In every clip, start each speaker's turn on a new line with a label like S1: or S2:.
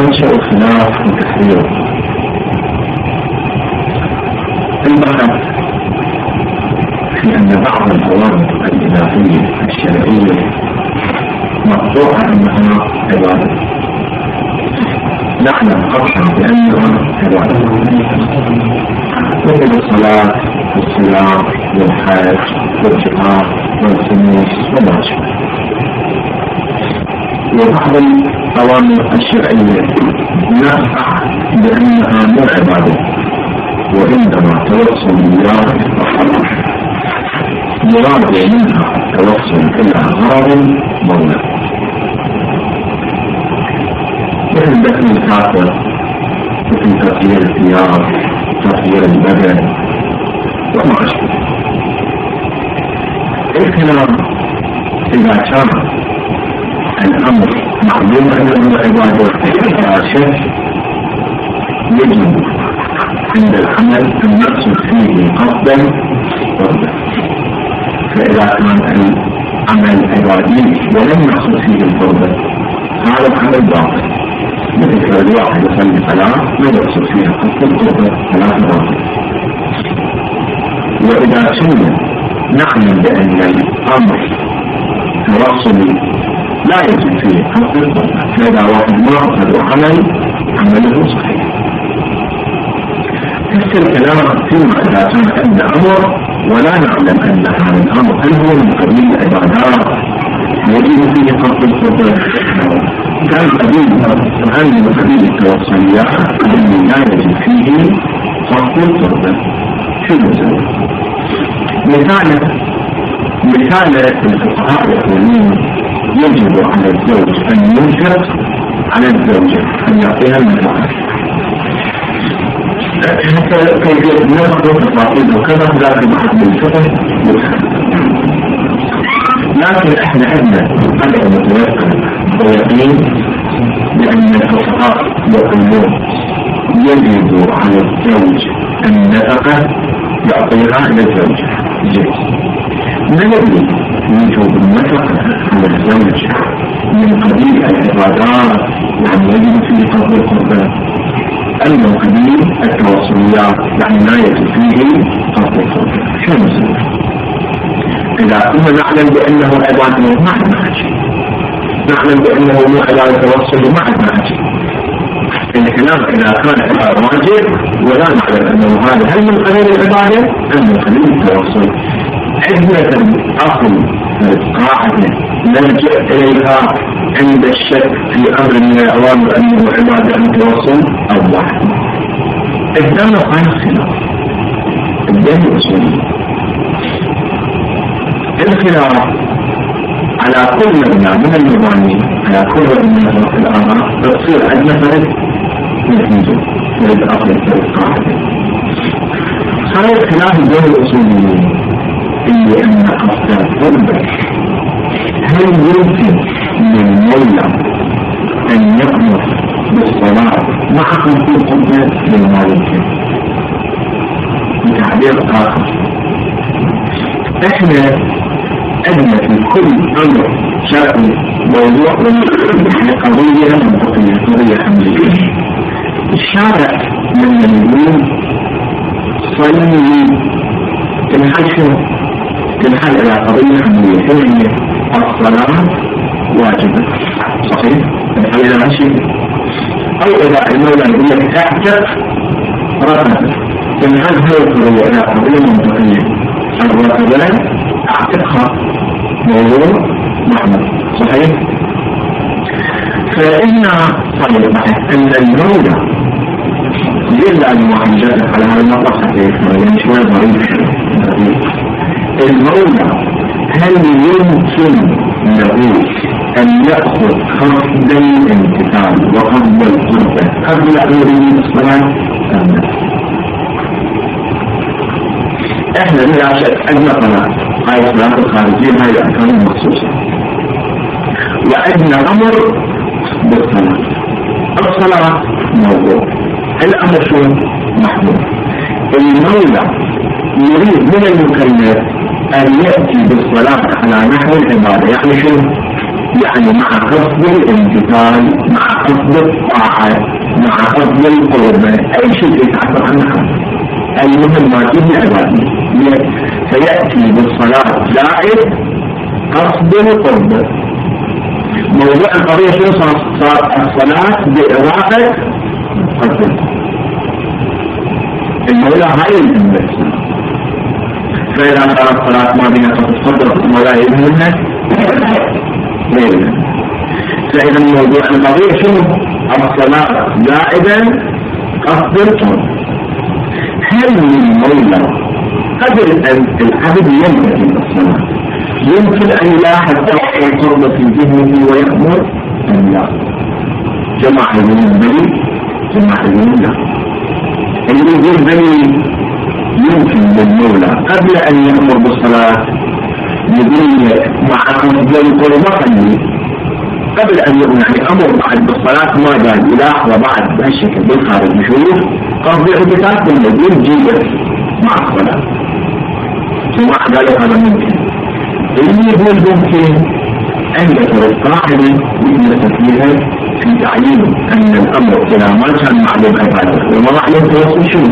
S1: منشأ الخلاف وتحريره. البحث في أن بعض الأوامر الإلهية الشرعية مقطوعة أنها عبادة، نعلم قطعا بأنها عبادة، مثل الصلاة والصيام والحج والجهاد والخميس وما شابه. وبعض الأوامر الشرعية نافع بأنها مو عبادة، وإنما توصل إلى مراد منها التوصل إلى غرض مولى، مثل دفن الكافر، مثل تغيير الثياب، تغيير البدن وما أشبه. الكلام إذا كان الأمر معلوم أنه عبادة لا شك يجب عند العمل أن نقصد فيه قصدا وقصدا. فإذا كان العمل عبادي ولم نقصد فيه القربة هذا العمل باطل، مثل الواحد يصلي صلاة ما يقصد فيها قصد القربة صلاة باطل. وإذا كنا نعلم بأن الأمر توصلي لا يجب فيه قصد القربة، فإذا واحد ما قصد عمله صحيح. نفس الكلام فيما إذا كان عندنا أمر ولا نعلم أن هذا الأمر هل هو من قبيل العبادات يجب فيه قصد القربة، كان قبيل من قبيل التوصليات الذي لا يجب فيه قصد القربة. شو نسوي؟ مثال الفقهاء يقولون يجب على الزوج أن ينفق على الزوجة أن يعطيها المتاع، حتى كيفية النفق والتفاصيل وكذا لا تبحث بالفقه، لكن احنا عندنا قدر متوسط ويقين بأن الفقهاء يقولون يجب على الزوج النفقة يعطيها للزوجة. ما الذي يوجب النفقة على الزوج من قبيل العبادات يعني يجب فيه قصد القربة، أما قبيل التوصليات يعني لا يجب فيه قصد القربة؟ شو نسوي؟ إذا كنا نعلم بأنه عبادة ما عندنا حاجة، نعلم بأنه مو عبادة توصل ما عندنا حاجة. الكلام إذا كان واجب ولا نعلم أنه هذا هل من قبيل العبادة أم من قبيل التوصل، عندنا أصل قاعدة نرجع إليها عند الشك في أمر من الأوامر أنه عبادة أم توصل أو واحد. قدامنا قاعدة خلاف الدين الأصولي، الخلاف على كل مبنى من المباني، على كل مبنى من الآراء تصير عندنا فرق نتيجة فرق أصل القاعدة. صار الخلاف الدين الأصولي إلا أن قصد القربة هل يمكن للمولى أن يأمر بالصلاة مع قصد القربة لما يمكن. بتعبير آخر احنا عندنا في كل أمر شرعي موضوع قضية منطقية قضية حملية. الشارع لما يقول صلي تنحل على قضية حملية هي الصلاة واجبة صحيح؟ تنحل على شيء. أو إذا المولى يقول لك اعتق راتب تنحل هذه القضية على قضية منطقية، الراتبان اعتقها موضوع محمد صحيح. فإن صحيح أن المولى جل المعجزة على هذا المطلق حتى شوية ضريب المولى هل يمكن له أن يأخذ قصد الامتثال وقصد القربة قبل أن يريد الصلاة أم لا؟ احنا بلا شك أن صلاة هاي الصلاة الخارجية هاي الأحكام المخصوصة، وعندنا أمر بالصلاة. الصلاة موضوع، الأمر شو محمود. المولى يريد من المكلف أن يأتي بالصلاة على نحو العبادة، يعني شو؟ يعني مع قصد الامتثال، مع قصد الطاعة، مع قصد القربة، أي شيء يتعبر عنها المهمات العبادية. فيأتي بالصلاة زائد قصد القربة. موضوع القضية شنو صار الصلاة بإضافة قصد المولى هاي المهمة. فإذا صارت الصلاة ما بين قصد المولى يهمنا ليلا. فإذا موضوع القضية شنو؟ الصلاة زائدا قصد القرب. هل المولى قبل أن العبد ينتهي الصلاة يمكن أن يلاحظ قصد القرب في ذهنه ويأمر أم لا؟ جماعة يقولون بلي، جماعة يقولون لا. اللي يقول بلي يمكن للمولى قبل أن يأمر بالصلاة يقول مع قصد القرب قبل أن يؤمن، يعني أمر بعد بالصلاة ما قال يلاحظ بعد بهالشكل بالخارج نشوف قصد الاعتكاف والنزول جيدة مع الصلاة. ثم قالوا هذا ممكن. اللي يقول ممكن أن يترك قاعدة مثل فيها في تعليم أن الأمر إذا ما كان معلوم عبادة وما معلوم توصل شنو.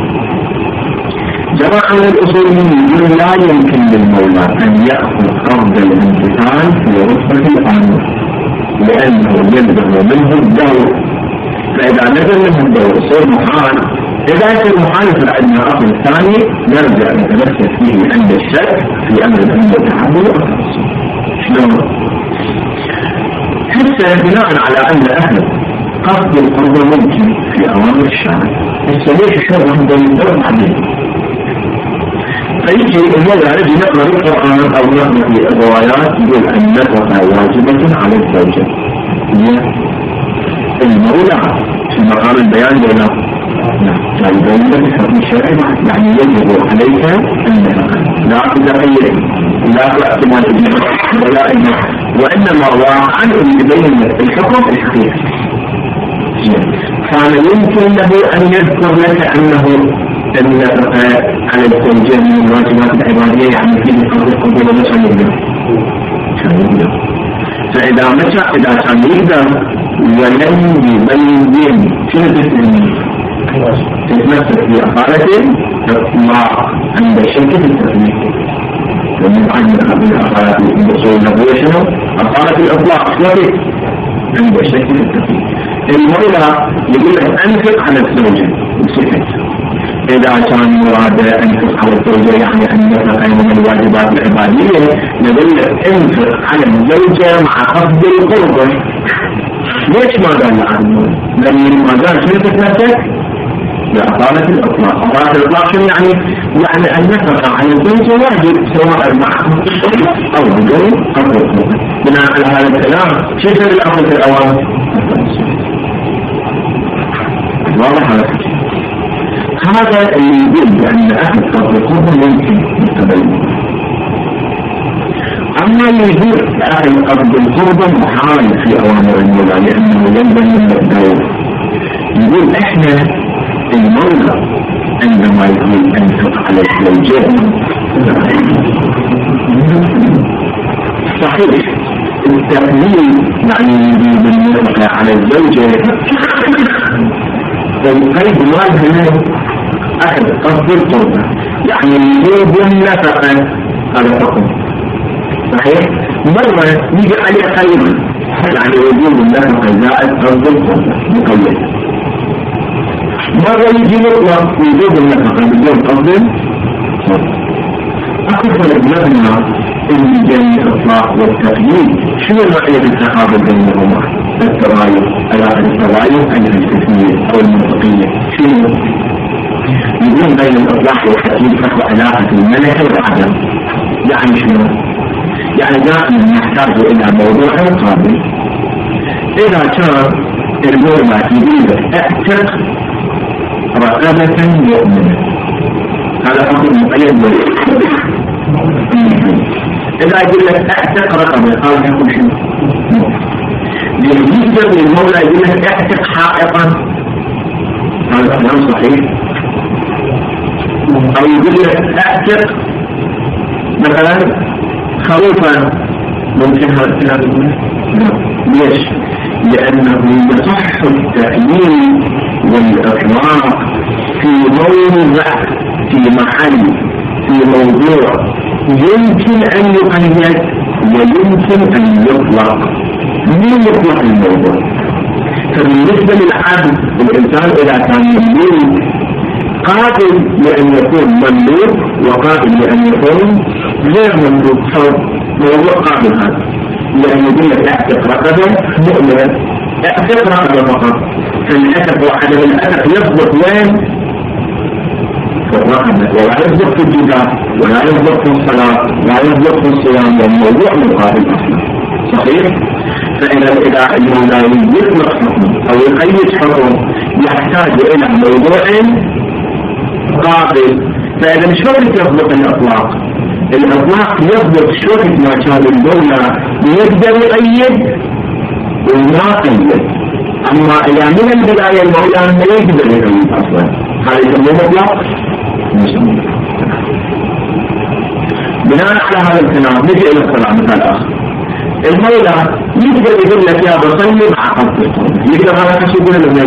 S1: جماعة من الأصوليين يقول لا يمكن للمولى أن يأخذ قصد الامتثال في رتبة الأمر لأنه يلزم منه الدور. فإذا نزل منه الدور يصير محال. إذا كان محال فعندنا أصل الثاني نرجع نتمسك فيه عند الشك في أمر الأمر التحمل والتوصل. شلون؟ حتى بناء على أن أهل قصد القرب ممكن في أوامر الشارع. ليش شرع عندهم الدور حديث؟ فيجي المولى رجل نقرأ القرآن أو نقرأ في الروايات يقول أن النفقة واجبة على الزوجة. المولى في مقام البيان ولا البيان بحكم الشرع يعني يجب عليك النفقة لا تتغير لا تعتمد ولا وإنما هو عن يبين الحكم الحقيقي. كان يمكن له أن يذكر لك أنه النفقة على الزوجة من الواجبات العبادية يعني في قبل قبول مسألة. فإذا مشى إذا كان يقدر ولم يبين شنو تتمسك في أقالته ما عند الشركة التثبيت. ومن عند الأقالة الأصول النبوية شنو؟ أقالة الإطلاق شنو عند الشركة التثبيت. المولى يقول لك أنفق على الزوجة بسكت. إذا كان مراد أنفق على الزوجة يعني أن ينفق من الواجبات العبادية نقول لك أنفق على الزوجة مع قصد القربة. ليش ما قال عنه؟ لأن ما قال شنو تتمسك؟ بأقالة الإطلاق. أقالة الإطلاق شنو يعني أن ينفق على الزوجة واجب سواء مع قصد القربة أو بدون قصد القربة. بناء على هذا الكلام شو يصير الأمر في الأوامر؟ واضح هذا الشيء. هذا اللي يقول بأن أهل قصد القربة ممكن يتبين. أما اللي يقول أهل قصد القربة محال في أوامر المولى لأنه يلزم من الدور. يقول إحنا المولى عندما يقول أنفق على الزوجات صحيح التقليل يعني بالنفقة على الزوجة والقيد مالها أهل قصد القربة يعني يجب النفقة على الحكم. صحيح؟ مرة يجي عليه قيد يعني وجوب النفقة زائد قصد القربة مقيد. مرة يجي مطلق وجوب النفقة بدون قصد القربة. أكثر المبنى اللي بين الإطلاق والتقييد شنو نوعية التقابل بينهما؟ التغاير، التغاير أي الفكرية أو المنطقية شنو؟ يكون بين الإطلاق والتقييد فهو علاقة الملكة والعدم. يعني شنو؟ يعني دائما نحتاج إلى موضوع قابل. إذا كان المولى يريد اعتق رقبة مؤمنة هذا حكم مقيد إذا يقول لك اعتق رقبة هذا يكون شنو؟ يجب للمولى يقول لك اعتق حائطا هذا كلام صحيح. أو يقول لك اعتق مثلا خروفا ممكن هذا الكلام يقول؟ لا. ليش؟ لأنه يصح التأييد والإطلاق في موضع، في محل، في موضوع يمكن أن يقيد ويمكن أن يطلق. مين يطلق الموضوع؟ فبالنسبة للعبد الإنسان إذا كان مملوك قابل لأن يكون مملوك وقابل لأن يكون غير مملوك، موضوع قابل هذا، لأن يقول لك اعتق رقبة مؤمنة، اعتق رقبة فقط، فالعتق وعدم العتق يضبط وين؟ في الرقبة، ولا يضبط في الجدار، ولا يضبط في الصلاة، ولا يضبط في الصيام، والموضوع مقابل أصلا. صحيح؟ فإذا المولى يطلق حكم أو يقيد حكم يحتاج إلى موضوع قابل. فإذا مش شرط يضبط الإطلاق، الإطلاق يضبط شرط ما كان المولى يقدر يقيد وما قيد. أما إذا من البداية المولى ما يقدر يقيد أصلا، هذا يسمونه إطلاق. بناء على هذا الكلام نجي إلى الصلاة. مثال آخر، المولى يقدر يقول لك يا بصلي مع قبض القربة، يقدر هذا الشيء يقول له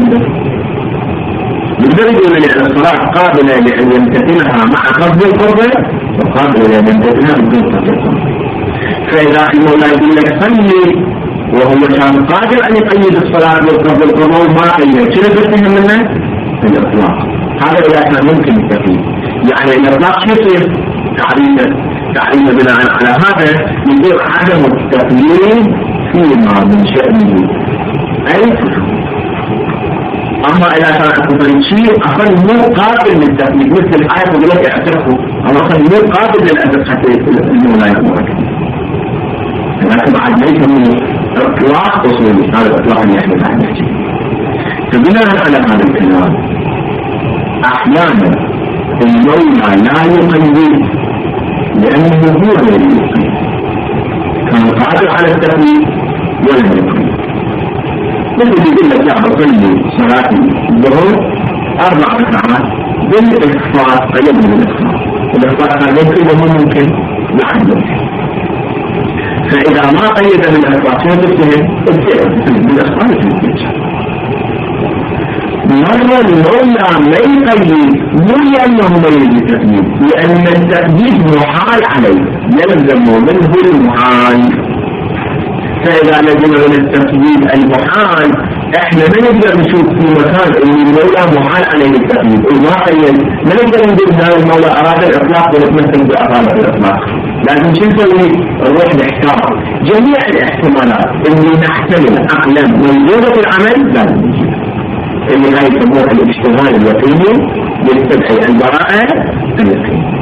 S1: يقدر يقول لي أن الصلاة قابلة لأن يمتثلها مع قبض القربة وقابلة لأن يمتثلها بدون قبض القربة. فإذا المولى يقول لك صلي وهو كان قادر أن يقيد الصلاة بالقبض القربة وما قيد، شنو تفهم منه؟ الإطلاق. هذا إذا كان ممكن التقييد. يعني الإطلاق شو يصير؟ تعريف بناء على هذا يصير عدم التقييد فيما من شأنه أي. أما إذا كان أكبر شيء أصلا مو قابل للتقييد، مثل الآية تقول لك اعترفوا، أما أصلا مو قابل للأدب حتى المولى يكون كذا. لكن بعد ما يسمى إطلاق أصولي، هذا الإطلاق اللي يحمل عن نفسه. فبناء على هذا الكلام أحيانا المولى لا يقيد لأنه هو الذي يقيد، كان قادر على التقييد ولا يقيد. مثل يقول لك يا بصلي صلاة الظهر 4 ركعات بالإخفاء، قيد من الإخفاء كان يمكن وما ممكن؟ لا يمكن. فإذا ما قيد من الإخفاء شو تفهم؟ بالإخفاء تفهم. مرة المولى ما يقيد مو لأنه ما يريد التقييد، لأن التقييد محال عليه، يلزم منه المحال. فإذا لزم من التقييد المحال احنا ما نقدر نشوف في مكان اللي المولى محال عليه التقييد وما قيد، ما نقدر نقول هذا المولى أراد الإطلاق ونتمثل بأرادة الإطلاق. لكن شو نسوي؟ نروح نحتار جميع الاحتمالات اللي نحتمل عقلا موجودة في العمل لازم نجيبها، اللي هاي يسموها الاشتغال اليقيني يستدعي البراءة اليقينية.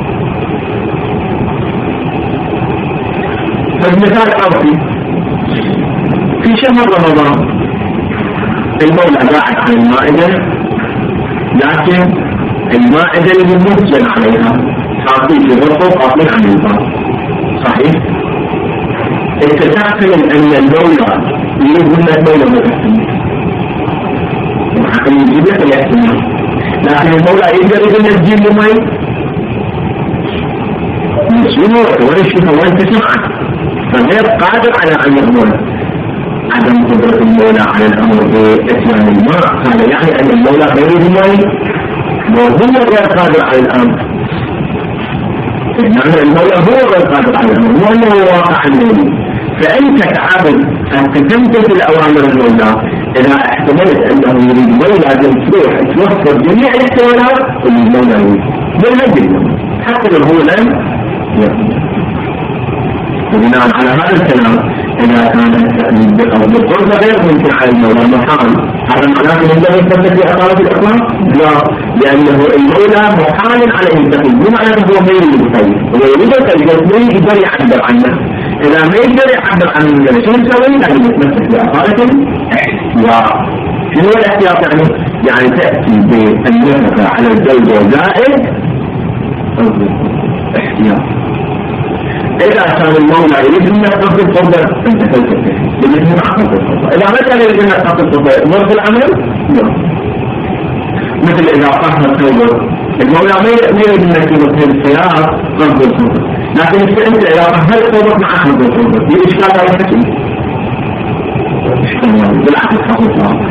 S1: فالمثال قوي في شهر رمضان المولى قاعد على المائدة، لكن المائدة اللي مسجل عليها حاطين في غرفة وقاطين عن الباب. صحيح؟ انت تحتمل ان المولى يريد منك المولى ما تحتمل، حتى يجيب لك الاحتمال، لكن المولى يقدر يقول لك جيب لي مي مسؤول ويشوفه وانت تسمعه، فغير قادر على ان يأمر. عدم قدرة المولى على الامر باتيان الماء هذا يعني ان المولى غير المي وهو غير قادر على الامر، يعني المولى هو غير قادر على الامر مو انه واقع المولى. فانت كعبد انت تمتثل اوامر المولى اذا احتملت انه يريد مي لازم تروح توفر جميع الاحتمالات اللي المولى يريد بالمجد حتى لو هو لم يقدر. وبناء على هذا الكلام إذا كان التأمين أو بالقرب غير ممكن على المولى محال، هذا معناه أنه لا يثبت في أقارب الإطلاق؟ لا، لأنه المولى محال عليه التقييد، مو معناه هو ما يريد التقييد، هو يريد التقييد ما يقدر يعبر عنه. إذا ما يقدر يعبر عنه شو نسوي؟ لازم نتمسك بأقارب الاحتياط. شنو الاحتياط يعني تأتي بالنفقة على الزوج زائد احتياط. إذا كان المولى يريد منك قصد الفضل أنت تلتفت يريد منك قصد الفضل. إذا ما كان يريد منك قصد الفضل ظرف العمل لا. مثل إذا طهر ثوبه المولى ما يريد منك في السيارة قصد الفضل، لكن انت اذا اهلت قربك مع اهل القربة في اشكال على الحكي بالعكس حصل.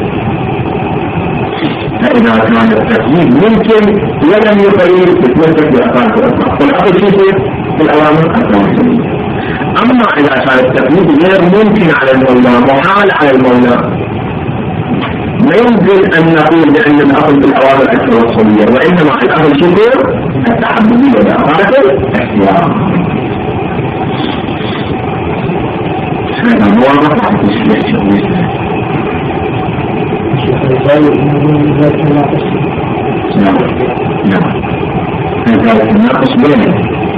S1: فاذا كان التقييد ممكن ولم يقيد تتمسك بافعال الاطلاق والاصل شيء في الاوامر التوحيديه. اما اذا كان التقييد غير ممكن على المولى محال على المولى ما يمكن ان نقول بان الاصل في الاوامر التوصليه وانما الاصل شكر التحمليه بافعال الاختيار. هذا واضح على التشريع. نعم هذا الناقص بينه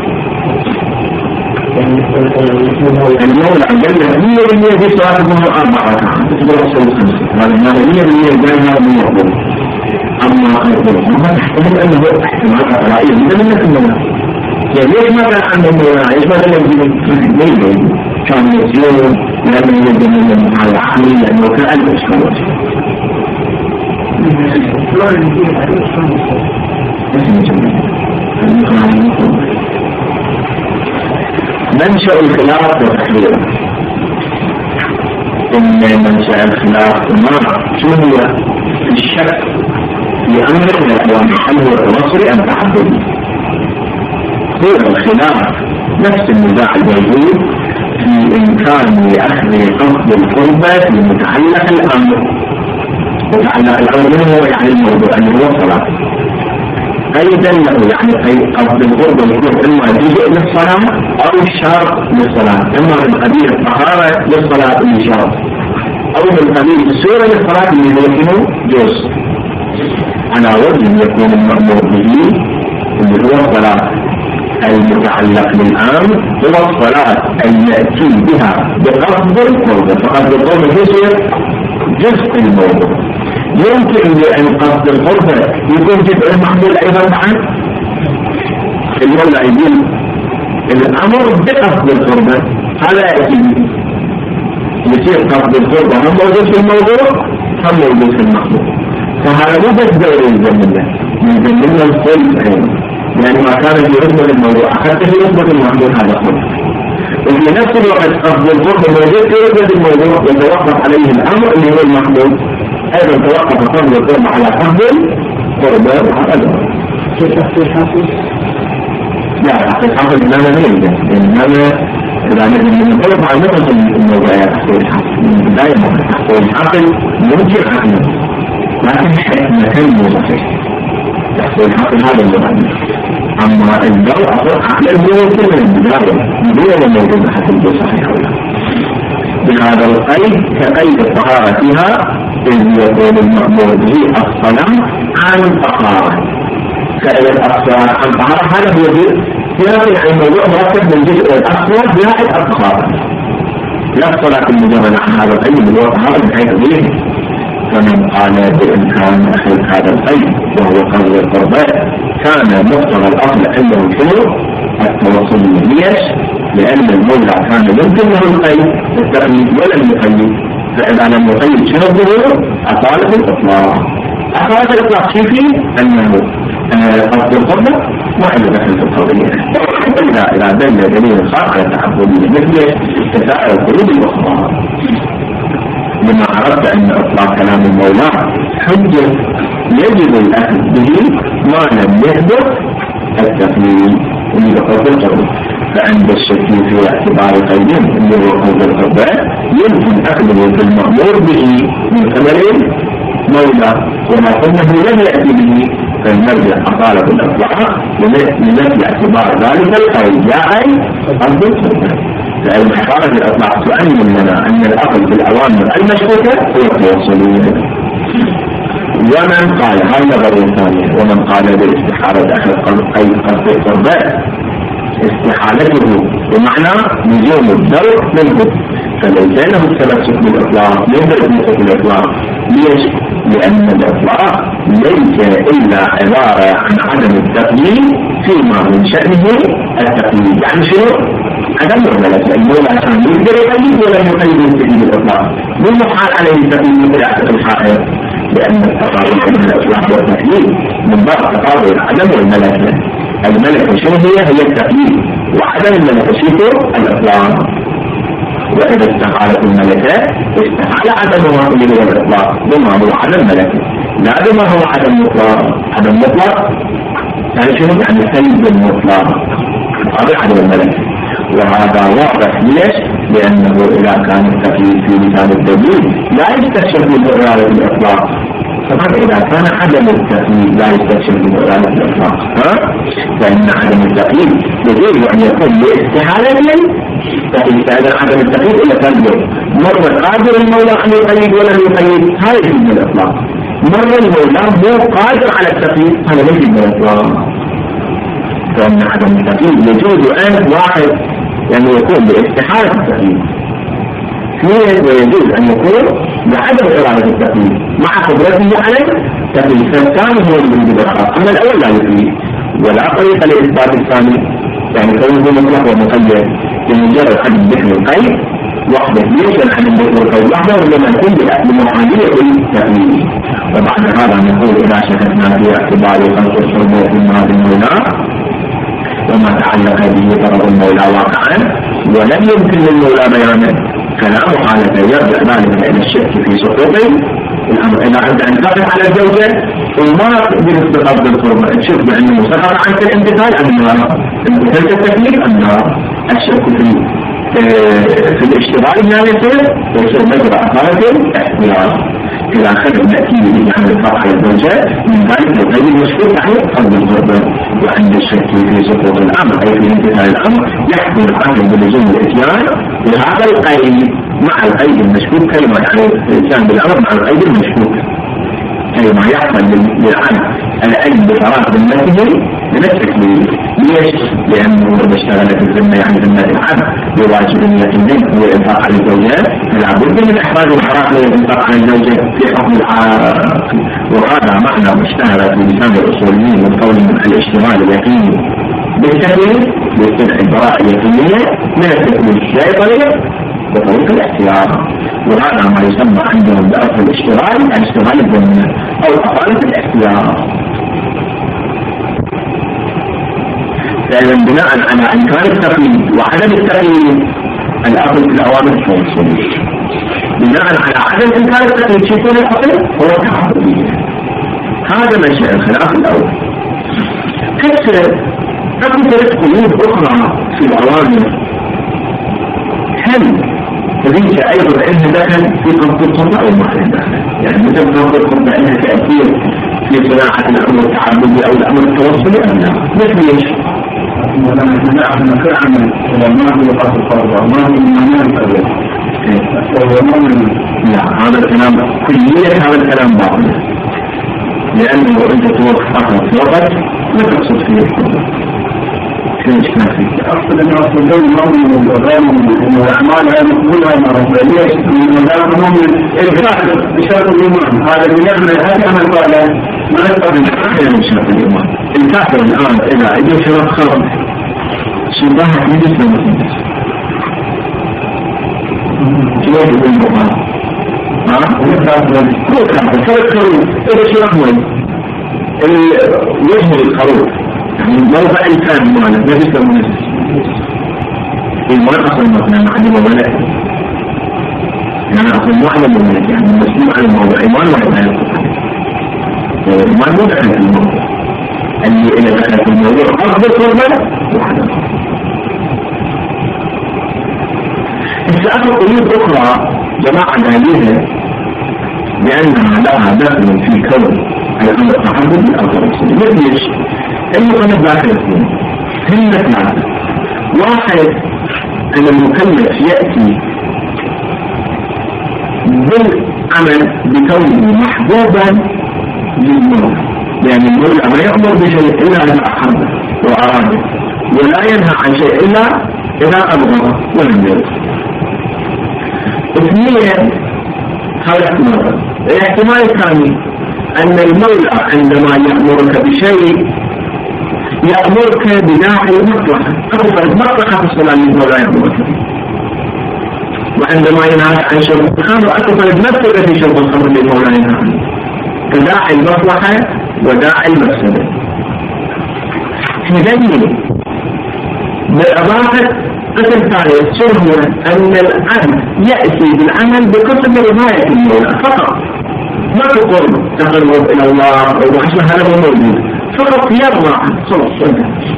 S1: المولى عندنا 100% في صلاة الظهر 4 ركعات تقدر تصلي 5 هذا 100% جاي هذا من يقول. أما هذا تحتمل أنه احتمال رأيه من الناس يعني ليش ما كان عنده المولى ليش ما كان يجب كان يسير لأنه يجب من على العقل لأنه كان ألف أشكال منشأ الخلاف وتحريره. إن منشأ الخلاف ما شو هو الشك في أمر من الأوامر هل هو توصلي أم تعبدي؟ هو الخلاف نفس النزاع الموجود في إمكان أخذ قصد القربة المتعلق الأمر. متعلق الأمر هو يعني الموضوع أنه هو صلاة أيضا له يعني أي قصد القربة يكون إما جزء للصلاة أو شرط للصلاة إما من قبيل الطهارة للصلاة اللي شرط أو من قبيل السورة للصلاة اللي يكون جزء على وجه يكون المأمور به اللي هو الصلاة المتعلق بالأمر هو الصلاة التي يأتي بها بقصد القربة. فقصد القربة يصير جزء الموضوع. يمكن لأن قصد القربة يكون جزء المحمول أيضا معا المولى يقول الأمر بقصد القربة هذا يأتي يصير قصد القربة هم موجود في الموضوع هم موجود في المحمول. فهذا مو بس دوري من ضمن الخلق يعني ما كان في رتبة الموضوع أخذت في رتبة المحمول هذا خلق. وفي نفس الوقت قصد القربة موجود في رتبة الموضوع يتوقف عليه الأمر اللي هو المحمول أيضا توقف قصد القربة على قصد القربة وهذا لا أحد الحافظ إنما نريد إنما إذا نتوقف على نقص الموضوعيات تحصيل الحافظ من بداية تحصيل الحافظ ممكن عقله لكن حكمة مو صحيح تحصيل الحافظ هذا المغني. أما الجو أصلا عقل ممكن من البداية بدون موجود حتى الجو صحيح ولا بهذا القيد كقيد الطهارة فيها إذ يكون المأمور به الصلاة عن طهارة. فإذا الأصل عن طهارة هذا بيجب يعني الموضوع مركب من جزء الأصل زائد الطهارة لا الصلاة المجرد عن هذا القيد اللي هو طهارة بحيث به. فمن قال بإمكان أخذ هذا القيد وهو قصد القربات كان مقتضى الأصل أنه شنو التوصل ليش لأن المولى كان يمكن له القيد التقييد ولم يقيد. فإذا لم يقيد شنو الظهور أطالب الإطلاق. أطالب الإطلاق فيه أنه قصد القربة وإلا دخل في القضية إذا دل دليل خاص على التعبدية مثل تساءل القلوب الأخرى. لما عرفت أن إطلاق كلام المولى حجة يجب الأخذ به ما لم يحدث التقييد ولقصد القربة. فعند الشك في اعتبار قيدين اللي هو قصد القربة يمكن أخذه بالمأمور به من قبل المولى ولكنه لم يأتي به فالمرجع أطالب الإطلاق لنفي اعتبار ذلك القيد لا أي قصد القربة. لأن حقارة الإطلاق تؤمن لنا أن الأصل في الأوامر المشروطة هو التوصلية. ومن قال هذا نظر ثانية ومن قال بالاستحالة أخذ قيد قصد القربات استحالته بمعنى نزول الدرء منه فليس له التمسك بالإطلاق ينبغي التمسك بالإطلاق. ليش؟ لأن الإطلاق ليس إلا عبارة عن عدم التقييد فيما من شأنه التقييد. يعني شنو؟ عدم الغلط المولى كان يقدر يقيد ولم يقيد التقييد الإطلاق من محال عليه التقييد مثل أحد الحائط لأن التقاضي من الإطلاق والتقييد من باب تقاضي العدم والملكة. الملكة شنو هي التقييد وعدم الملكة شيكو الإطلاق. وإذا استحالت الملكة استحال عدمها اللي هو الإطلاق بما هو عدم ملكة، لا بما هو عدم مطلق. عدم مطلق يعني شنو؟ يعني سلب المطلق، هذا عدم الملكة. وهذا واضح ليش؟ لأنه إذا كان التقييد في لسان الدليل لا يستكشف بإرادة الإطلاق، فقط إذا كان عدم التقييد لا يستكشف بإرادة الإطلاق فإن عدم التقييد يجوز أن يكون لاستحالة التقييد. فإذا عدم التقييد إلا تنظر مرة قادر المولى أن يقيد ولم يقيد، هذا يجوز من الإطلاق. مرة المولى مو قادر على التقييد، هذا ليس من الإطلاق. فإن عدم التقييد يجوز أن واحد يعني يكون باستحالة التقييد ويجوز أن يكون بعدم إرادة التقييد مع قدرته على التقييد، فالثاني هو الذي بالإطلاق، أما الأول لا يقيد. ولا طريقة لإثبات الثاني، يعني كونه مطلق ومقيد بمجرد عدم ذكر القيد وحده، ليش عدم ذكر القيد وحده ولما يكون بمحاولية التقييد. وبعد هذا نقول إذا شككنا في اعتبار خلق الشربات من هذا المولى وما تعلق به طرف المولى واقعا ولم يمكن للمولى بيانه، فلا محالة يرجع ذلك إلى الشك في سقوط الأمر. إذا أنت انتقل على الزوجة وما تقدر تقبل القربة، تشك بأنه سقط عنك الانتقال أم لا؟ انتقلت التكليف أم لا؟ الشك في الاشتغال لا يصير مجرى أثارة الاحتياط. إذا أخذت نأتيه عن الفرق على الزوجة من ذلك القيد المشهور نحو قبل القربة. وعند الشك في سقوط الأمر أي في انتهاء الأمر يحكم العقل بلزوم الإتيان وهذا القيد مع القيد المشكوك كلمة، يعني الإنسان بالأمر مع القيد المشكوك كلمة يحصل للعقل العلم بفراغ ذمته من التكليف. ليش؟ لأنه إذا اشتغلت الذمة يعني ذمة العبد بواجب اليقين هو الإنفاق على الزوجات، فلا بد من إحراز الحرام للإنفاق على الزوجة في حكم العاقل. وهذا معنى مشتهر في لسان الأصوليين من قولهم الاشتغال اليقيني بالتكليف بصنع البراءة اليقينية من التكليف لا طريق بطريق الاحتياط. وهذا ما يسمى عندهم بأصل الاشتغال الذمة أو أصالة الاحتياط. فإذا بناء على إمكان التقييد وعدم التقييد الأصل في الأوامر التوصيلية، بناء على عدم إمكان التقييد يكون الأصل هو التعبدية. هذا منشأ الخلاف الأول. تكثرت قيود أخرى في الأوامر، هل تبين أيضا أنها دخل في قبض القربة أو ما دخل؟ يعني مثل قبض القربة أنها تأثير في صناعة الأمر التعبدي أو الأمر التوصلي أم لا؟ مثل إيش؟
S2: نحن كعمل ما هو قبض القربة ما هو المعنى الأول.
S1: لا، هذا الكلام كليا هذا الكلام باطل، لأنه أنت توقف فقط لا تقصد فيه القربة.
S2: أقصد أن أصل الدولة مؤمن وغير أن الأعمال هذه مقبولة مرة ليش؟ لأنه لا مؤمن الفاعل بشرط الإيمان، هذا اللي يعمل هذا عمل قال ما يقبل
S1: من شرط الإيمان. الكافر الآن إذا أجل شرط خرب شبهة يجلس لما تجلس كيف يكون مقام؟ هو كافر فالخروف إذا شرط وين؟ وجه الخروف يعني موضع الكامل ماله ما يسلم منه الإيمان أصلا مثلا عدم وملك، يعني أصلا واحدة وملك يعني مسلم على الموضع إيمان واحد لا يقصد الإيمان مو دخل في الموضع اللي إذا دخل في الموضوع أفضل قربة واحدة. السؤال قيود أخرى جماعة دليلها لأنها لها دخل في كون الأمر التحدث أو التوصيل. مثل إيش؟ المكلف ذاك الاثنين هم ثلاثة. واحد أن المكلف يأتي بالعمل بكونه محبوبا للمولى، يعني المولى ما يأمر بشيء إلا إذا أحبه وأراده ولا ينهى عن شيء إلا إذا أبغضه ولم يرضى. اثنين هذا احتمال. الاحتمال الثاني أن المولى عندما يأمرك بشيء يأمرك بداعي مصلحة، أفضل مصلحة في الصلاة للمولى يأمرك، وعندما ينهاك عن شرب الخمر أفضل بنفسك في شرب الخمر للمولى ينهى عنه، فداعي المصلحة وداعي المفسدة. في دليل بالإضافة قسم ثالث شو هو؟ أن العبد يأتي بالعمل بقسم رماية المولى فقط، ما تقول تقرب إلى الله وحسن هذا هو موجود، فقط يرضى خلص.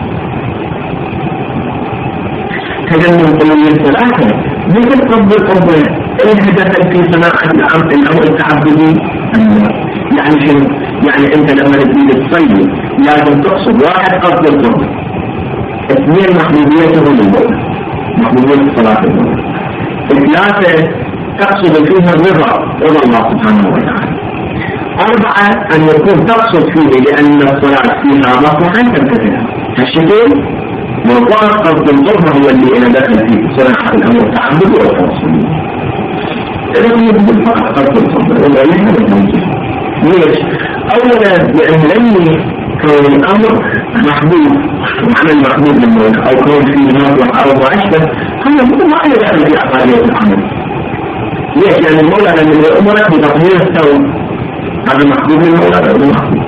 S1: تجنب قلوية ثلاثة مثل قبض القبض الهدف في صناعة الأمر التعبدي. يعني شنو؟ يعني أنت لما تريد تصلي لازم تقصد واحد قصد القبض، اثنين محبوبيته للمولى، محبوبية الصلاة للمولى، ثلاثة تقصد فيها رضا الله سبحانه وتعالى، أربعة أن يكون تقصد فيه لأن الصلاة فيها مصلحة تنتهي. هالشكل موضوع قصد القرب هو اللي أنا دخل فيه صناعة الأمر التعبد والتوصل. إذا يقول فقط قصد القرب والغير هذا الموجود. ليش؟ أولا لأن لم كون الأمر محبوب وعمل محبوب للمولى أو كون فيه مصلحة أو ما أشبه، هذا مثل ما يدخل في أعمالية العمل. ليش؟ لأن المولى لما أمرك بتطهير الثوب هذا محبوب للمولى غير محبوب.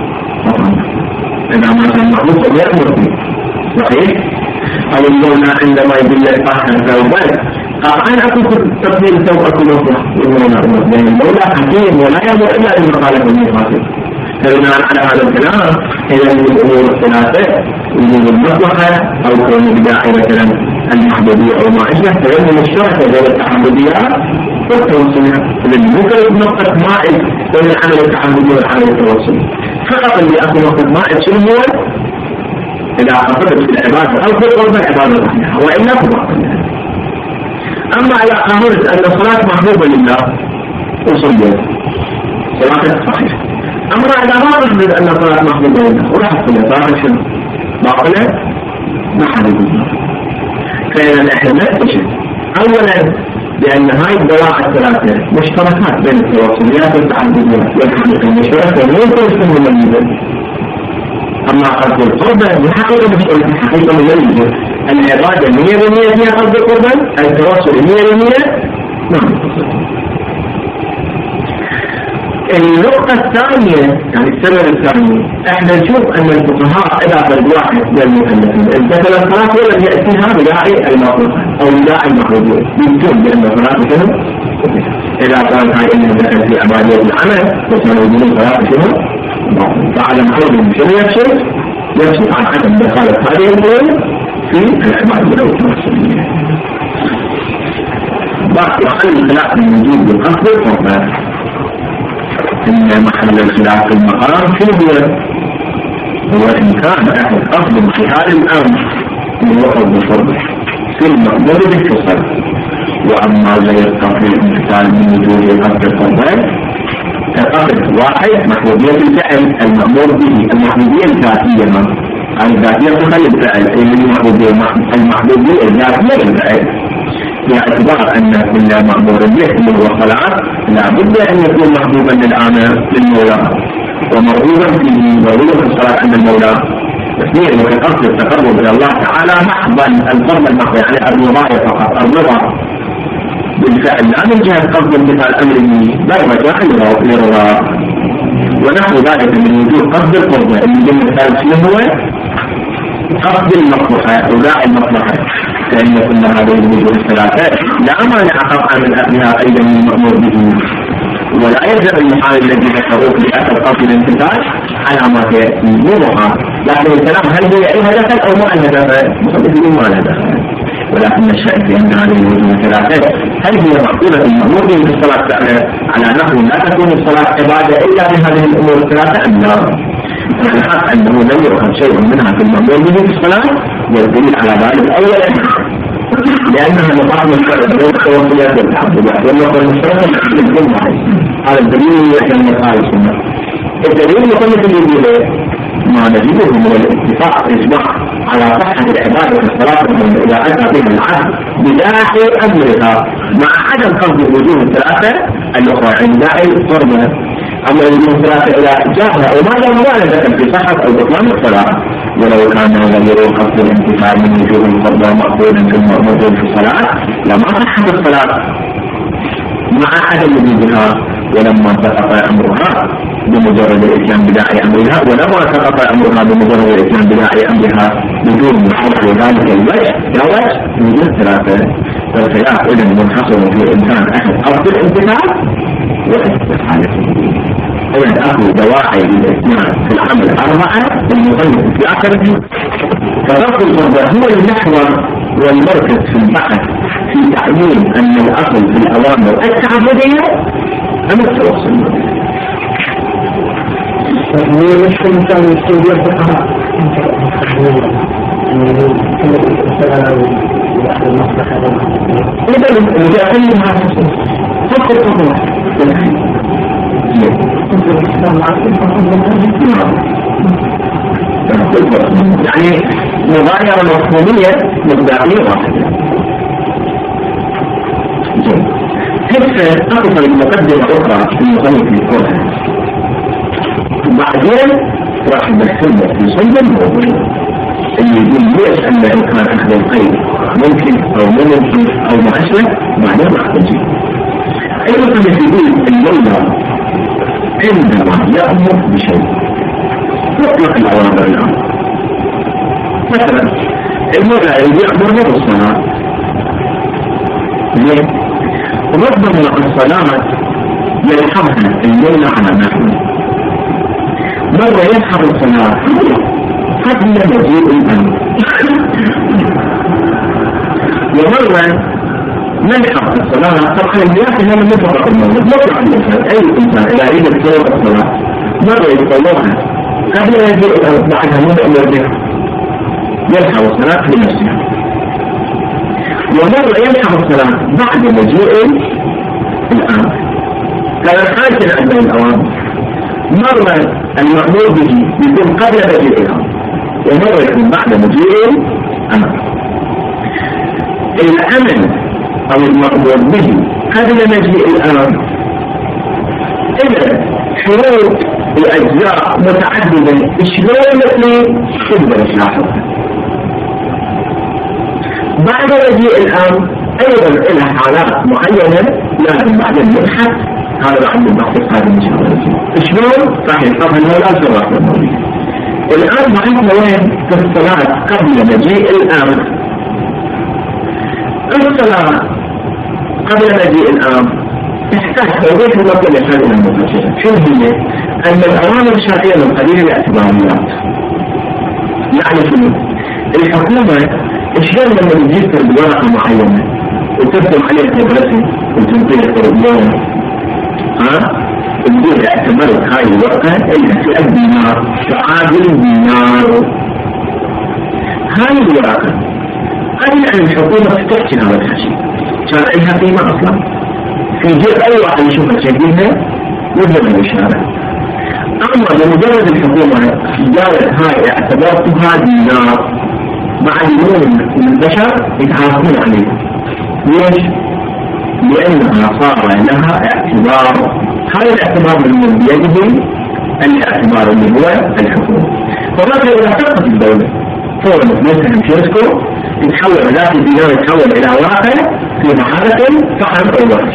S1: إذا ما كان محبوب فهو يأمر به. صحيح؟ أو المولى عندما يقول لك طهر ثوبك أنا أكون تطهير الثوب أكون مصلحة للمولى أمر، لأن المولى حكيم ولا يأمر إلا بما قاله المقاتل. فبناء على هذا الكلام إذا من الأمور الثلاثة وجود المصلحة أو كون بداعي المحبوبية أو ما أشبه تبين الشركة بين التحمديات والتوصيلات، لأن ممكن نقطة مائل بين العمل التحمدي والعمل التوصيلي. فقط اللي أكون نقطة مائل شنو هو؟ إذا أخذت في العبادة أو في قرب العبادة صحيحة وإلا فبقى. أما إذا قامت أن الصلاة محبوبة لله وصلت صلاة صحيحة، أمر إذا ما رجل أن الصلاة محبوبة لله ولا حصل صلاة شنو؟ باطلة ما حد يقول. فإذا إحنا نكتشف أولا لأن هاي الدواعي الثلاثة مشتركات بين التوصليات والتعبديات والحقيقة المشتركة ممكن يكون مميزة. أما قصد القربة بحقيقة مشتركة، حقيقة مميزة. العبادة 100% فيها قصد القربة، التوصل 100% نعم. النقطة الثانية يعني السبب الثاني احنا نشوف ان الفقهاء اذا فرد واحد من المكلفين امتثل الصلاة ولم يأتيها بداعي المصلحة او بداعي المحبوبية يمكن لان الصلاة شنو؟ اذا كانت هاي انها دخل في عبادية العمل وكانوا يقولون صلاة شنو؟ فعلى محبوب شنو يفسد؟ يفسد عن عدم دخالة هذه الأمور في العبادة والتوصيلية. بعد محل الخلاف من وجود بالقصد والقربة إن محل الخلاف في المقام شنو هو إن كان أهل قصد انتهاء الأمر من وقت بصربه في المقدر بالفصل، وأما لا يستطيع الانتقال من وجود القصد القربان قصد واحد محبوبية الفعل المأمور به، المحبوبية الذاتية الذاتية تخلي الفعل المحبوبية الذاتية للفعل، باعتبار أن كل مأمور به هو صلاة لا بد أن يكون محبوبا للآمر للمولى ومرغوبا فيه مرغوبا في الصلاة عند المولى. اثنين وفي قصد التقرب إلى الله تعالى محضا القرب المحض يعني الرضا فقط، الرضا بالفعل لا من جهة قصد امتثال أمره بل رجاء لرضا. ونحو ذلك من وجود قصد القرب اللي بالمثال شنو هو؟ قصد المصلحة أو داعي المصلحة، فإن كل هذه الوجوه الثلاثة لا مانع قطعا من أهلها أيضا من المأمور به، ولا يلزم المحال الذي ذكروه لأثر قصد الامتثال على ما سيأتي موضوعا. لكن الكلام هل هي هدفا أو ما هدفا؟ مصدقين ما هدفا، ولكن الشأن في أن هذه الوجوه الثلاثة هل هي معقولة المأمور به في الصلاة على نحو لا تكون الصلاة عبادة إلا من هذه الأمور الثلاثة أم لا؟ الحق أنه لم يؤخذ شيء منها في المأمور به في الصلاة والدليل على ذلك أولا لأنها نظام الشرع والتوصيات والتحديات والنظام الشرع للجمع. هذا الدليل يحتمل قال السنة. الدليل يقول الدليل ما نجده من الاتفاق إجماع على صحة العبادة في الصلاة إذا أتى بها العبد بداعي أمرها مع عدم قصد الوجوه الثلاثة الأخرى عند داعي القربة. أما الوجوه الثلاثة إذا جاءها أو ما لا مبالغة في صحة أو بطلان الصلاة، ولو كان غير قصد الانتفاع من وجوه القربة مقبولا في المأمور في الصلاة لما صحت الصلاة مع عدم وجودها ولما سقط أمرها بمجرد الإتيان بداعي أمرها، ولما سقط أمرها بمجرد الإتيان بداعي أمرها بدون محاولة ذلك الوجه يوجد ثلاثة الخلاف إذن منحصر في الإنسان أحد أرض الانتفاع والاستفعال. إذن أخذ دواعي للإتيان في العمل 4 المصنف في آخره. فضبط الصدر هو المحور والمركز في البحث في تعيين أن الأصل في الأوامر التعبدية أم التوصل.
S2: مش كل إنسان يستوي الفقهاء
S1: إذا أنها فقط تطلع يعني مغايرة مفهومية مقدارية واحدة. كيف أقف المقدمة أخرى في المصنف الكون بعدين راح نحسبه في صلب الموضوع اللي يقول ليش أن كان أخذ القيد ممكن أو ممكن أو معشرة بعدين راح تجي. أيضا يقول المولى عندما يأمر بشيء يطلق الأوامر الآن. مثلا المولى يأمر بالصلاة ليه؟ ربما الصلاة يلحظها المولى على نحو مرة يلحظ الصلاة قبل مجيء الأمر، ومرة نلحظ الصلاة طبعا الناس هنا مطلق الموضوع مطلق الإنسان أي إنسان إذا أريد يتصور الصلاة مرة يتصورها قبل مجيء الأمر بعدها مدى يلحظ الصلاة لنفسها، ومرة يلحظ الصلاة بعد مجيء الأمر. كان حاجة عند الأوامر مرة المأمور به يكون قبل مجيء الأمر ومرة يكون بعد مجيء الأمر. الأمر أو المأمور به قبل مجيء الأمر إذا شروط الأجزاء متعددة شلون الاثنين تقدر تلاحظها. بعد مجيء الأمر أيضا لها حالات معينة لازم بعدين نبحث هذا عند البحث القادم إن شاء الله. شلون؟ صحيح طبعا هو الأنسر راح الموضوع. الآن بحثنا وين في الصلاة قبل مجيء الأمر. الصلاة قبل مجيء الأمر تحتاج توضيح المطلب يحتاج إلى المفاجأة. شو هي؟ أن الأوامر الشرعية من قبيل الاعتباريات. يعني شنو؟ الحكومة شلون لما تجيب ورقة معينة وتكتب عليها مدرسة وتنطيها تربية تقول اعتبرت هاي الورقة إنها تؤدي دينار تعادل دينار. هاي الورقة قبل أن الحكومة تحكي هذا الحكي كان لها قيمة أصلا في جيب أي واحد يشوفها تشكيلها يبدأ بالإشارة. أما بمجرد الحكومة قالت هاي اعتبرتها دينار مع اليوم البشر يتعاقبون عليه. ليش؟ لأنها صار لها اعتبار. هذا الاعتبار من بيده الاعتبار اللي هو الحكومة. فمثلا إذا سقطت الدولة فورا مثلا شركة يتحول ذات الدينار يتحول إلى واقع في محالة فحم أو واجب.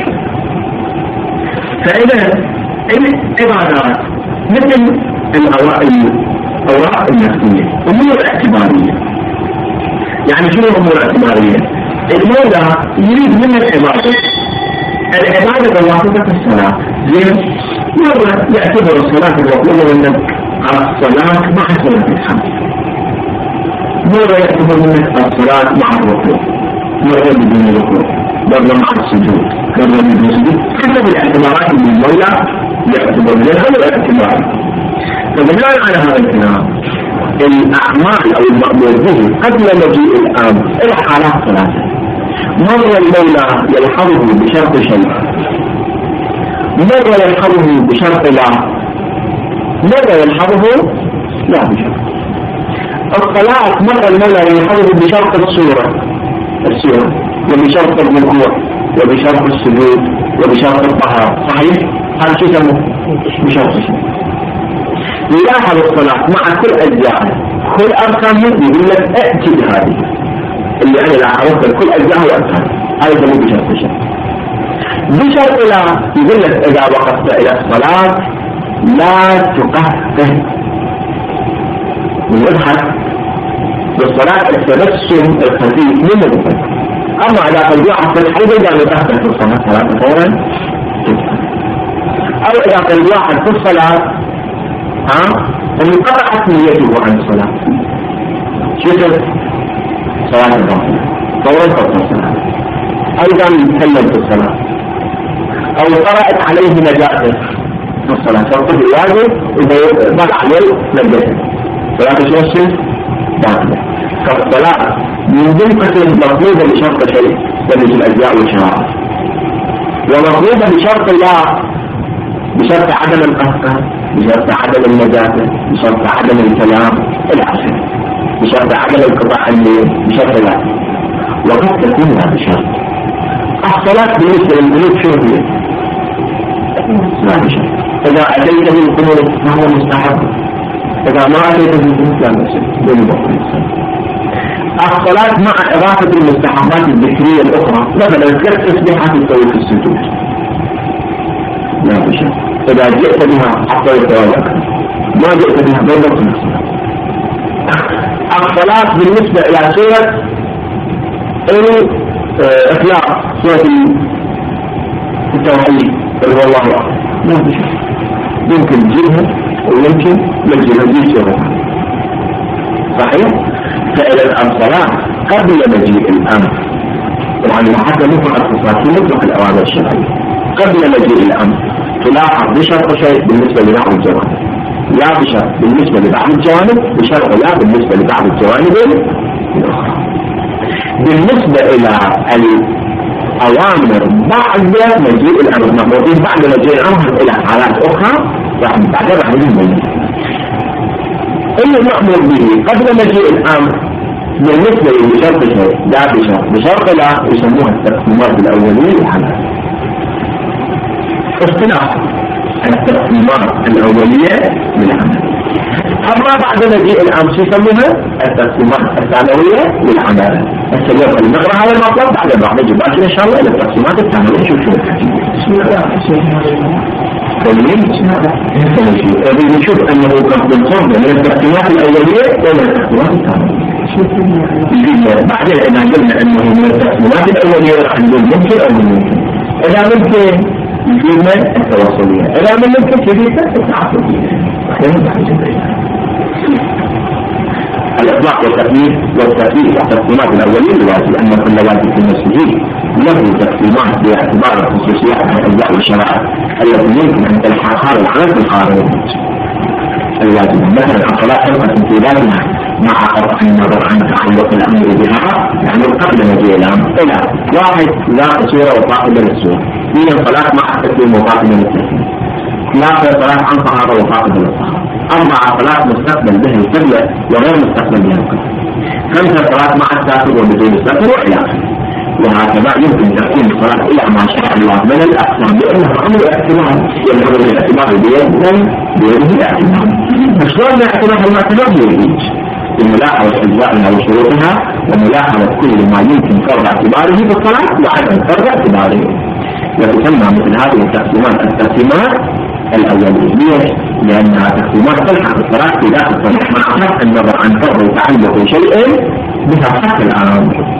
S1: فإذا العبادات مثل الأوراق النفسية أمور اعتبارية. يعني شنو أمور اعتبارية؟ المولى يريد من العبادة بواسطة الصلاة. زين مرة يعتبر الصلاة المطلوبة منك على الصلاة مع صلاة الحمد، مرة يعتبر منك الصلاة مع الركوع، مرة بدون الركوع، مرة مع السجود، مرة بدون السجود، حسب الاعتبارات اللي المولى يعتبر لها الاعتبار. فبناء على هذا الكلام الأعمال أو المأمور به قبل مجيء الأمر إلى حالات ثلاثة. مرة المولى يلحظه بشرط شيء، مرة يلحظه بشرط لا، مرة يلحظه لا بشرط. الصلاة مرة المولى يلحظه بشرط الصورة وبشرط الركوع وبشرط السجود وبشرط الطهارة. صحيح؟ هذا شو يسموه؟ بشرط الشيء. يلاحظ الصلاة مع كل أجزائها كل أركانها يقول لك ائتي بهذه اللي أنا لاحظت كل أجزائها وأركانها. هذا يسموه بشرط الشيء. بشرط لا يقول لك إذا وقفت إلى الصلاة لا تقهقه ويضحك بالصلاة التبسم الخفيف من الفجر. أما إذا قد واحد في الحيض يجعل يقهقه في الصلاة صلاة فورا، أو إذا قد واحد في الصلاة انقطعت نيته عن الصلاة، شكل صلاة الضحى فورا تبطل الصلاة. أيضا يتكلم في الصلاة أو طرأت عليه نجاسة في الصلاة، فقد الواجب إذا ضل عليه نجاسة صلاة الشمس باطلة. فالصلاة من ضمن مطلوبة بشرط شيء ومن الأجزاء والشرائع، ومطلوبة بشرط لا، بشرط عدم القهقه، بشرط عدم النجاسة، بشرط عدم الكلام العشر، بشرط عدم انقطاع الليل، بشرط لا. وقد تكون لا بشرط. الصلاة بالنسبة للقنوت شو هي؟ لا بشرط. إذا أتيت بالقنوت فهو مستحب، إذا ما أتيت بالقنوت لا بشرط. الصلاة مع إضافة المستحبات الذكرية الأخرى، مثلا كالتسبيحات الطويلة في السجود لا بشرط. إذا جئت بها حتى يتواجد، ما جئت بها بيضا في الصلاة. الصلاة بالنسبة إلى سورة الإخلاص، سورة التوحيد قل هو الله أحد، لا بشرط. يمكن تجيبها ويمكن لا تجيبها سورة صحيح؟ فإذا الصلاة قبل مجيء الأمر، طبعا حتى مطلق الخصوصات في مطلق الأوامر الشرعية، قبل مجيء الأمر تلاحظ بشرط شيء بالنسبة لبعض الجوانب، لا بشرط بالنسبة لبعض الجوانب، بشرط لا بالنسبة لبعض الجوانب الأخرى. بالنسبة إلى الأوامر بعد مجيء الأمر، مفروضين بعد مجيء الأمر إلى حالات أخرى بعد المجيء. اللي نأمر به قبل مجيء الأمر بالنسبة لشرط شيء لا بشرط، بشرط لا يسموها التقسيمات الأولية للحالات. اختلاف التقسيمات الأولية للعمل. أما بعد مجيء الأمر يسموها التقسيمات الثانوية للعمل. السبب اللي نقرأ هذا المطلب بعد ما نجي باكر إن شاء الله إلى التقسيمات الثانوية. شوف نشوف أنه قد الفرد من التقسيمات الأولية ومن التقسيمات الثانوية. بعدين إذا قلنا أنه من التقسيمات الأولية راح نقول ممكن أو ممكن. إذا ممكن يجيب من التواصلية، إذا من ممكن تجيب التعاطفية. الإطلاق والتأكيد التقسيمات الأولية الواجب أن كل واجب في المسجد له تقسيمات باعتبار الخصوصيات الأجزاء والشرائع التي يمكن أن تلحقها العمل في الخارج الواجب. مثلا الصلاة حرقة في ذاتها مع قطع النظر عن تعلق الأمر بها، يعني قبل مجيء الأمر إلى واحد لا صورة وفاقدة للصورة، هي الصلاة مع التسليم وفاقدة للتسليم، ثلاثة صلاة عن طهارة وفاقدة للطهارة، أربعة صلاة مستقبل به القبلة وغير مستقبل به القبلة، خمسة صلاة مع الساتر وبدون الساتر وإلى آخره. وهكذا يمكن تقسيم الصلاة إلى ما شاء الله من الأقسام، لأنها أمر احتمال يلزم الاعتبار بيده الاعتبار. فشلون الاعتبار المعتبر بيده؟ بملاحظة أجزائها وشروطها وملاحظة كل ما يمكن فرض اعتباره في الصلاة وعدم فرض اعتباره. وتسمى مثل هذه التقسيمات الأولية. ليش؟ لأنها تقسيمات تلحق الصلاة في ذات الصلاة مع صرف النظر عن فرض تعلق شيء بها صح الأمر.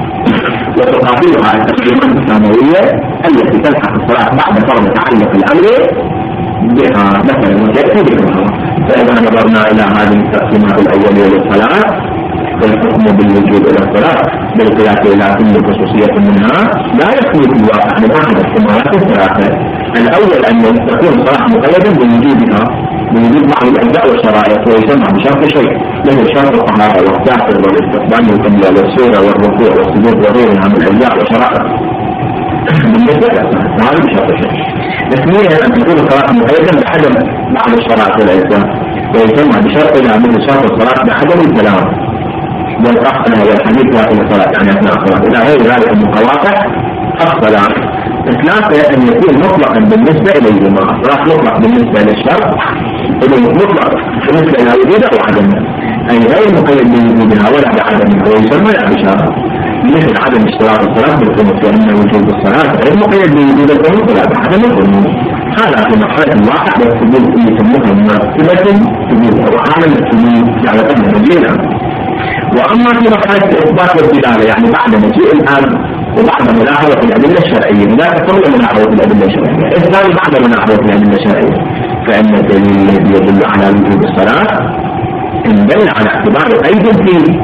S1: وتقابلها التقسيمات الثانوية التي تلحق الصلاة بعد فرض تعلق الأمر بها، مثلا وجدت بها. فإذا نظرنا إلى هذه التقسيمات الأولية للصلاة فالحكم بالوجود إلى الصلاة بالقياس إلى كل خصوصية منها لا يكون في الواقع من أحد الاحتمالات الثلاثة. الأول أن تكون الصلاة مقيدة بوجودها، بوجود بعض الأجزاء والشرائط، ويسمى بشرط شيء له شرط الطهارة والساتر والاستقبال والقبلة والسورة والركوع والسجود وغيرها من الأجزاء والشرائط بالنسبة للصلاة، هذا بشرط شيء. اثنين أن تكون الصلاة مقيدة بعدم بعض الشرائط والأجزاء، ويسمى بشرط إلى من شرط الصلاة بعدم الكلام والأخذ والحديث وإلى الصلاة، يعني أثناء الصلاة. إلى غير ذلك المقواطع الصلاة. ثلاثة أن يكون مطلقا بالنسبة إليهما، الصلاة مطلق بالنسبة للشرط، مطلق بالنسبة إلى وجودها وعدمها، أي غير مقيد بوجودها ولا بعدمها، ويسمى الإشارة. مثل عدم اشتراط الصلاة بالقنوت، لأن وجود الصلاة غير مقيد بوجود القنوت ولا بعدم القنوت. هذا في مرحلة واحدة الثبوت اللي يسموها مرتبة ثبوت أو عالم الثبوت على قدر مجيئنا. وأما في مرحلة الإثبات والدلالة يعني بعد مجيء الآن وبعد ملاحظة الأدلة الشرعية، لا تقل ملاحظة الأدلة الشرعية، الثاني بعد ملاحظة الأدلة الشرعية، فإن الدليل الذي يدل على وجوب الصلاة إن دل على اعتبار قيد فيه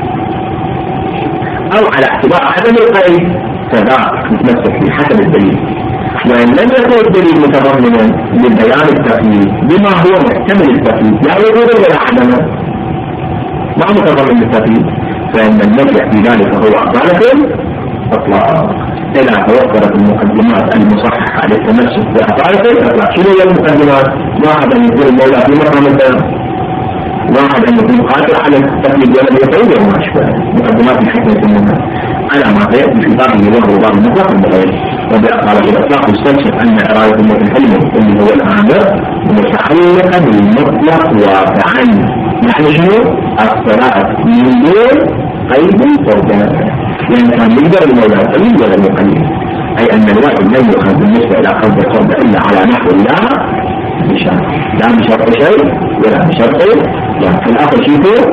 S1: أو على اعتبار عدم القيد فذاك متمسك في حسب الدليل. وإن لم يكن الدليل متضمنا للبيان التقليد بما هو محتمل التقليد لا وجود ولا عدم ما متضمن للتقليد، فإن النجح في ذلك هو أطالة أطلاق إذا توفرت المقدمات المصححة للتمسك بأطالة الأطلاق. شنو هي المقدمات؟ واحد أن يكون المولى في مقام الدم، واحد أن يكون قادر على التقليد ولم يتوجه وما أشبه مقدمات الحكمة المنها على ما سيأتي في بابه وهو باب مطلق بغير. وبأطالة الأطلاق يستنشق أن إرادة المتكلم اللي هو الأمر متعلقة بالمطلق واقعا، يعني شنو؟ الصلاة من دون قيد فوقها، لأن كان يقدر المولى يقدر المقلد، أي أن الواجب لم يؤخذ بالنسبة إلى قصد القرب إلا على نحو لا بشرط، لا بشرط شيء ولا بشرط لا. في الأخر شيء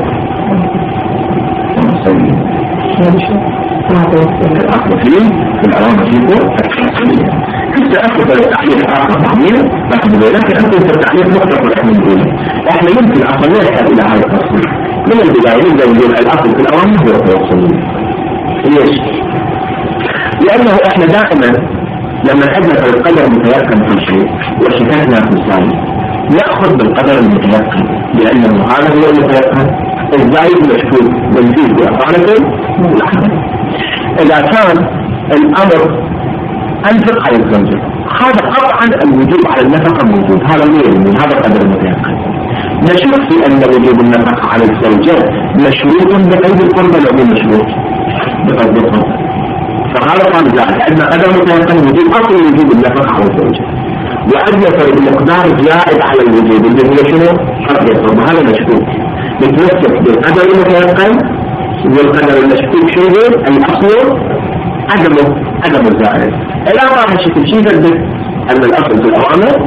S1: الأخر فيه في العلامة شيء حتى أخذ التحليل آخر ضمير لكن أنت التحليل مختصر إحنا نقول إحنا يمكن أصلا نحتاج إلى هذا التصوير من البداية نقول الأصل في الأوامر هو التوصل. ليش؟ لأنه إحنا دائما لما نحدث القدر متيقن في شيء وشككنا في الثاني نأخذ بالقدر المتيقن لأنه هذا هو المتيقن، الزايد مشكوك والجيد بأطالة الأحمد. إذا كان الأمر أنفق على الزوجة هذا قطعا الوجوب على النفقة موجود، هذا غير من هذا القدر المتيقن. نشوف في أن وجوب النفقة على الزوجة مشروط بقيد القربة أو مشروط بقيد القربة، فهذا قال زائد عندنا قدر متيقن وجوب أصل وجوب النفقة على الزوجة، وأدنى المقدار زائد على الوجوب اللي هو شنو؟ قدر القربة، هذا مشروط نتمسك بالقدر المتيقن والقدر المشكوك شنو؟ الأصل عدم الزائد. الآن راح نشوف شيء ذلك أن الأصل في الأوامر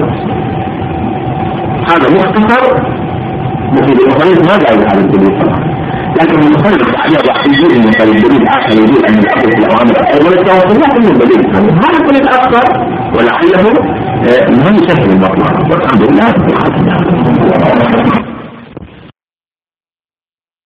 S1: هذا مختصر مفيد. المصنف ما قال هذا الدليل طبعا، لكن المصنف بعدها يجيب من الدليل آخر يقول أن الأصل في الأوامر أيضا التواصل، لكن الدليل هذا كل الأكثر ولعله المهم يسهل المطلع والحمد لله.